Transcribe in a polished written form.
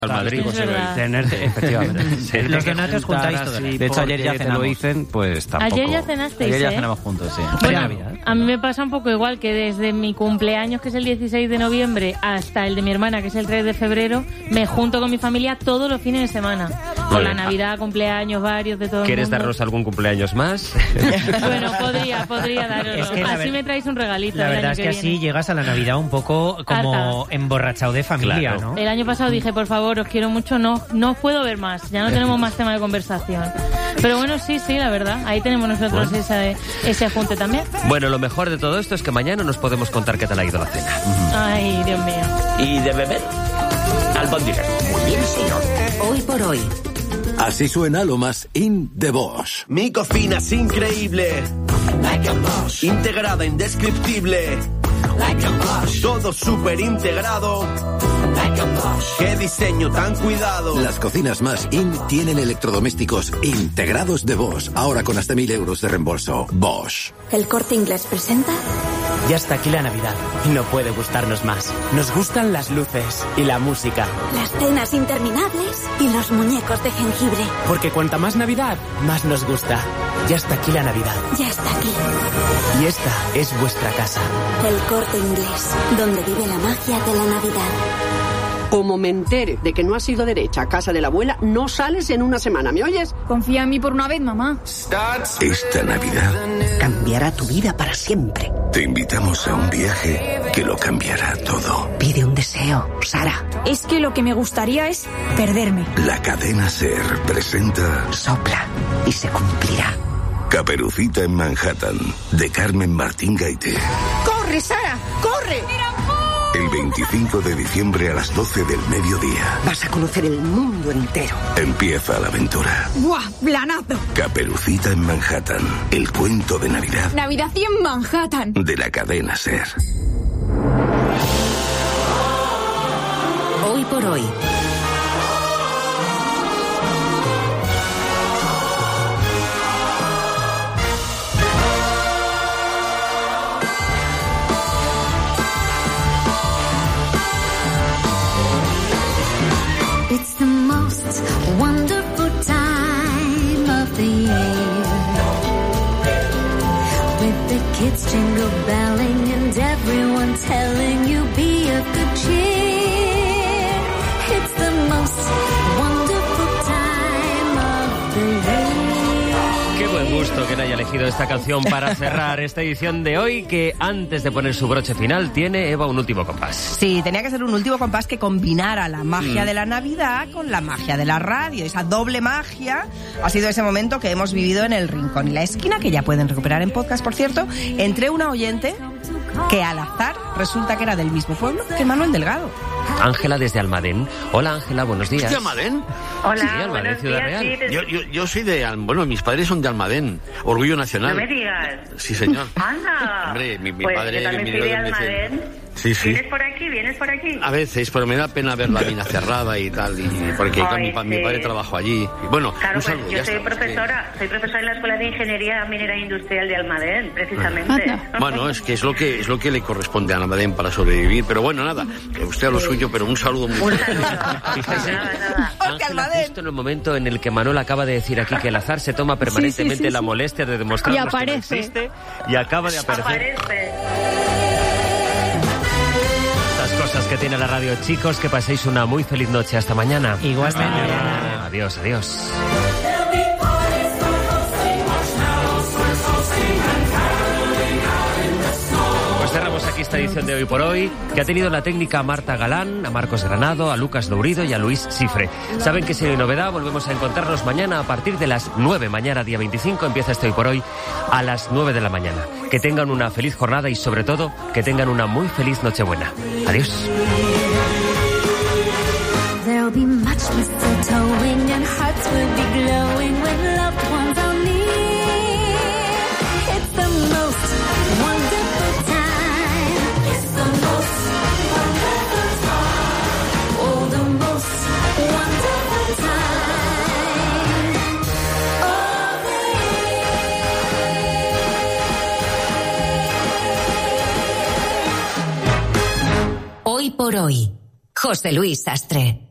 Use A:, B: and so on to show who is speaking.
A: al Madrid.
B: Efectivamente.
A: Sí,
B: los donatos juntáis todo.
A: De hecho, ayer ya cenamos. Te lo dicen, pues tampoco.
C: Ayer ya cenasteis,
B: Ayer ya cenamos juntos, sí.
C: Bueno, a mí me pasa un poco igual, que desde mi cumpleaños, que es el 16 de noviembre, hasta el de mi hermana, que es el 3 de febrero, me junto con mi familia todos los fines de semana. Con la Navidad, cumpleaños varios de todo el mundo.
A: ¿Quieres darnos algún cumpleaños más?
C: Bueno, podría daros. Es que así me traéis un regalito.
B: La verdad es que así llegas a la Navidad un poco como emborrachado de familia,
A: claro,
B: ¿no?
C: El año pasado dije, por favor, os quiero mucho, no os puedo ver más, ya no tenemos más tema de conversación. Pero bueno, sí, la verdad, ahí tenemos nosotros ese junte también.
A: Bueno, lo mejor de todo esto es que mañana nos podemos contar qué tal ha ido la cena.
C: Ay, Dios mío.
D: ¿Y de beber? Albóndigas. Muy bien, señor.
E: Hoy por hoy.
F: Así suena lo más in de Bosch.
G: Mi cocina es increíble. Like a Bosch. Integrada, indescriptible. Like a Bosch. Todo súper integrado. Like a Bosch. Qué diseño tan cuidado.
F: Las cocinas más in tienen electrodomésticos integrados de Bosch. Ahora con hasta 1.000 euros de reembolso. Bosch.
E: El Corte Inglés presenta...
H: Ya está aquí la Navidad y no puede gustarnos más. Nos gustan las luces y la música.
E: Las cenas interminables y los muñecos de jengibre.
H: Porque cuanta más Navidad, más nos gusta. Ya está aquí la Navidad.
E: Ya está aquí.
H: Y esta es vuestra casa.
E: El Corte Inglés, donde vive la magia de la Navidad.
I: Como me entere de que no has ido derecha a casa de la abuela, no sales en una semana, ¿me oyes?
J: Confía en mí por una vez, mamá.
F: Esta Navidad
I: cambiará tu vida para siempre.
F: te invitamos a un viaje que lo cambiará todo.
I: Pide un deseo, Sara.
J: Es que lo que me gustaría es perderme.
F: La cadena SER presenta
I: Sopla y se cumplirá.
F: Caperucita en Manhattan, de Carmen Martín Gaite.
I: ¡Corre, Sara! ¡Corre!
F: El 25 de diciembre a las 12 del mediodía.
I: Vas a conocer el mundo entero.
F: Empieza la aventura.
J: ¡Buah! ¡Planazo!
F: Caperucita en Manhattan, el cuento de Navidad.
J: Navidad y en Manhattan.
F: De la cadena SER.
E: Hoy por hoy.
K: It's the most wonderful time of the year, with the kids jingle belling and everyone telling you be of good cheer. It's the most wonderful time of the year.
A: Qué buen gusto que haya elegido esta canción para cerrar esta edición de hoy, que antes de poner su broche final tiene, Eva, un último compás.
L: Sí, tenía que ser un último compás que combinara la magia de la Navidad con la magia de la radio. Esa doble magia ha sido ese momento que hemos vivido en El Rincón y la Esquina, que ya pueden recuperar en podcast, por cierto, entre una oyente que al azar resulta que era del mismo pueblo que Manuel Delgado.
A: Ángela desde Almadén. Hola, Ángela, buenos días.
M: ¿De Almadén?
N: Hola,
A: sí, Almadén, Ciudad Real.
M: Yo soy de... Bueno, mis padres son de Almadén, Orgullo Nacional.
N: No me digas.
M: Sí, señor.
N: Anda.
M: Hombre, mi
N: pues
M: padre...
N: yo también soy de Almadén.
M: Sí, sí.
N: ¿Vienes por aquí?
M: A veces, pero me da pena ver la mina cerrada y tal, porque
N: Ay,
M: mi padre trabajó allí. Bueno,
N: claro,
M: un saludo,
N: pues yo soy profesora en la Escuela de Ingeniería Minera Industrial de Almadén, precisamente.
M: Bueno, es que es lo que le corresponde a Almadén para sobrevivir, pero bueno, nada, usted a lo suyo, pero un saludo muy fuerte.
A: Fíjese, Ángela, justo en el momento en el que Manuel acaba de decir aquí que el azar se toma permanentemente la molestia de demostrarnos que no existe, y acaba de aparecer. Cosas que tiene la radio, chicos, que paséis una muy feliz noche. Hasta mañana.
B: Igualmente.
A: Adiós, adiós. Pues cerramos aquí esta edición de Hoy por Hoy, que ha tenido la técnica a Marta Galán, a Marcos Granado, a Lucas Dourido y a Luis Cifre. Saben que si no hay novedad, volvemos a encontrarnos mañana a partir de las 9. Mañana, día 25, empieza este Hoy por Hoy a las 9 de la mañana. Que tengan una feliz jornada y, sobre todo, que tengan una muy feliz Nochebuena. Adiós.
K: There'll be much mistletoeing and hearts will be glowing when loved ones are near. It's the most wonderful time. It's the most wonderful time. Oh, the most wonderful time of the year.
E: Hoy por hoy, José Luis Sastre.